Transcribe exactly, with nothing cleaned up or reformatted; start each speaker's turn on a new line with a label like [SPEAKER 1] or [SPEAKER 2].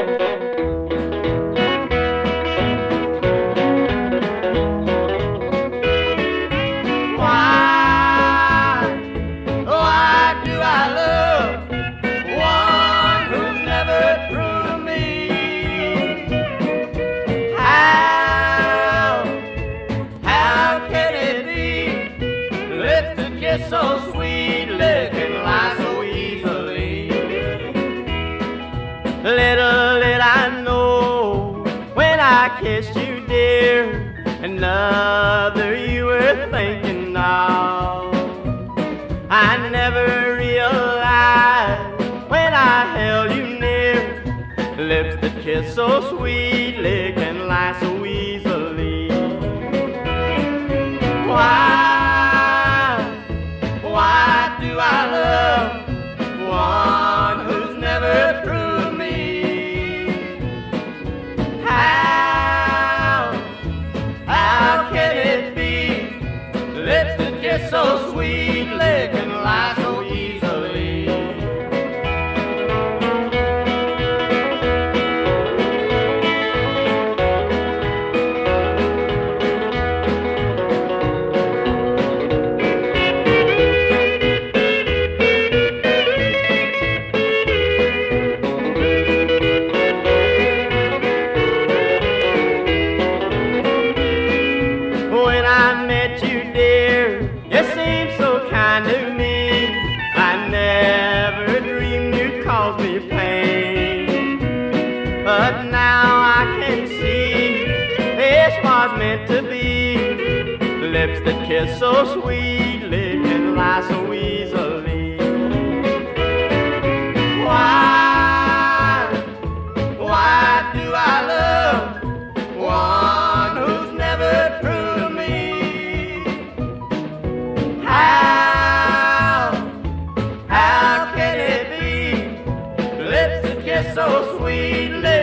[SPEAKER 1] It's so sweet, licking life so easily. Little did I know when I kissed you, dear, another you were thinking of. I never realized when I held you near, lips that kiss so sweet, licking life so easily. Why? Why do I love one who's never true to me? How, how can it be? Lips that kiss so sweet, licking life so easily. When I met you, dear, you seemed so kind to me. I never dreamed you'd cause me pain, but now I can see this was meant to be. Lips that kiss so sweet, licking life so easily. Why, why do I love one who's never true to me? How, how can it be? Lips that kiss so sweet,